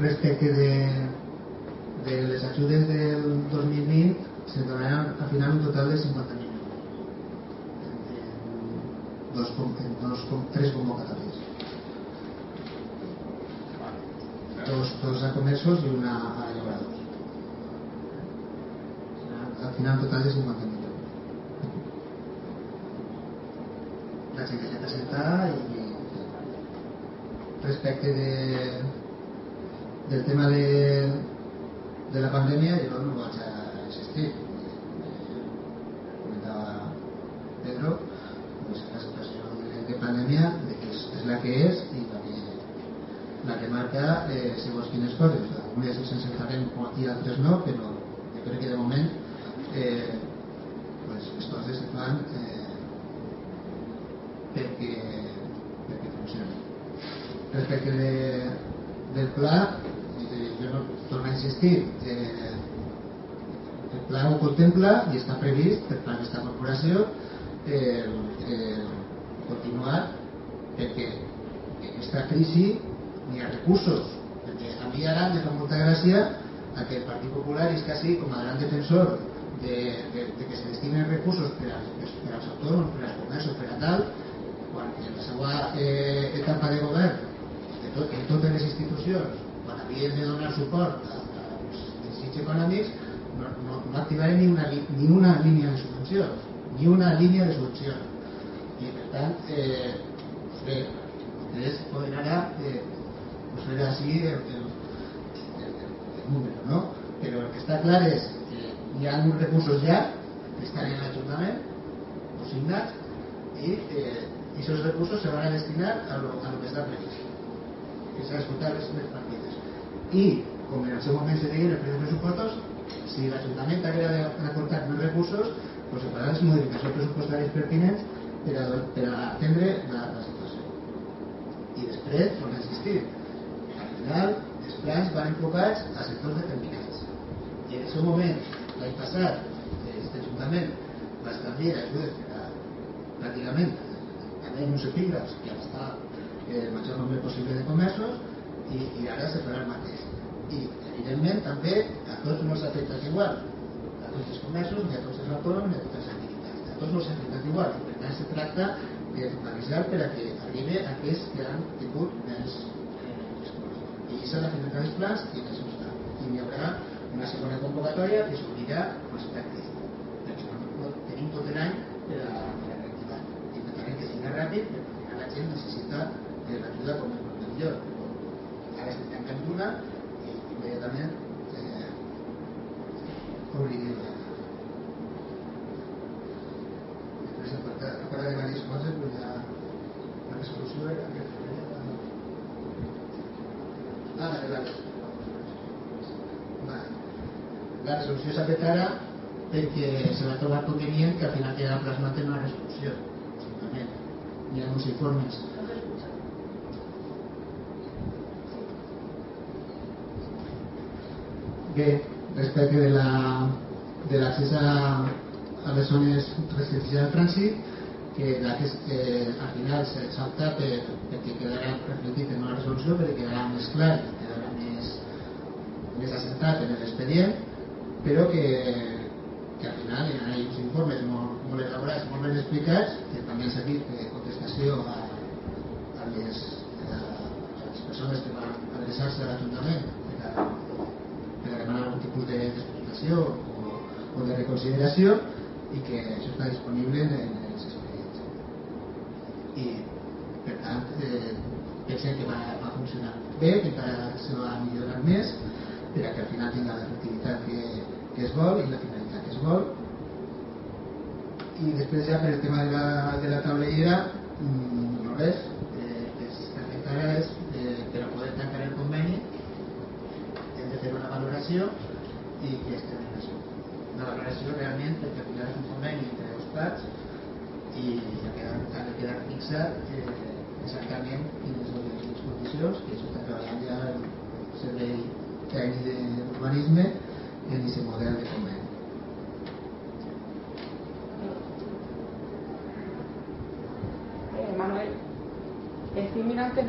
respecte de les ajudes del 2020 se donaran al final un total de 50.000 en tres convocatòries, dos a comerços i una a llauradors. Al final un total de 50.000 euros. La gent que s'ha presentat. I respecte del tema de la pandèmia, jo no vaig a insistir. Comentava Pedro, pues la situació de pandèmia és la que és i la que marca segons quines coses. Algunes ens encarreguem i altres no, però jo crec que de moment pues les coses es fan perquè funcionen. Respecte del pla, jo no torno a insistir, el pla ho contempla i està previst per part d'aquesta corporació continuar, perquè en aquesta crisi n'hi ha recursos, perquè a mi ara me fa molta gràcia que el Partit Popular és quasi com a gran defensor de que se destinen recursos per als autònoms, per als comerços, per a tal, quan en la seva etapa de govern en totes les institucions, quan havien de donar suport als desig econòmics, no activarem ni una línia de subvencions, ni una línia de subvencions. I per tant, bé, ustedes poden ara fer així el número, no? Però el que està clar és que hi ha uns recursos ja que estan en l'Ajuntament consignats i aquests recursos se van a destinar a lo que està previst, que s'ha escoltat les partides. I, com en el seu moment se deien els pressupostos, si l'Ajuntament haguera d'aportar més recursos, pues se faran les modificacions pressupostàries pertinents per a atendre la situació. I després, torno a insistir, al final els plans van enfocats a sectors determinats. I en el seu moment, l'any passat, aquest Ajuntament va establir ajudes per a pràcticament també uns epígrafs que abastar el major nombre possible de comerços i ara se farà el mateix. I evidentment també a tots no s'afecta igual, a tots els comerços, ni a tots els autònoms, ni a totes les activitats. A tots no s'afecta igual, i per tant se tracta de focalitzar per a que arribi a aquells que han tingut més esforç. I això és la finalitat dels plans i en això està. I hi haurà una segona convocatòria que s'obrirà respecte a aquesta. Perquè no tenim tot l'any per a reactivar. Intentarem que sigui ràpid, perquè al final la gent necessita l'ajuda com és millor. Ara estem tancant d'una i immediatament obrirem l'altra. Després, a part de diverses coses, la resolució era la resolució s'ha fet ara perquè se va trobar convenient que al final queda plasmat en una resolució. Simplement hi ha uns informes. Bé, respecte de l'accés a les zones residencials de trànsit, que al final s'ha optat perquè quedarà reflectit en una resolució, perquè quedarà més clar, quedarà més assentat en l'expedient, però que al final hi ha uns informes molt elaborats, molt ben explicats, que també han servit de contestació a les persones que van adreçar-se a l'Ajuntament per a demanar algun tipus d'explicació o de reconsideració, i que això està disponible en els expedients. I per tant pensem que va funcionar bé, que encara se va millorar més perquè al final tinga l'efectivitat que es vol i la finalitat que es vol. I després ja per el tema de la taulellera no res, que es perfectarà és per a poder tancar el conveni hem de fer una valoració i que estem en això. Una valoració realment perquè al final és un conveni entre dos parts i ha de quedar fixat exactament quines són les condicions, que això està treballant ja el servei tècnic d'urbanisme en aquest model de conveni. Manuel, estoy mirando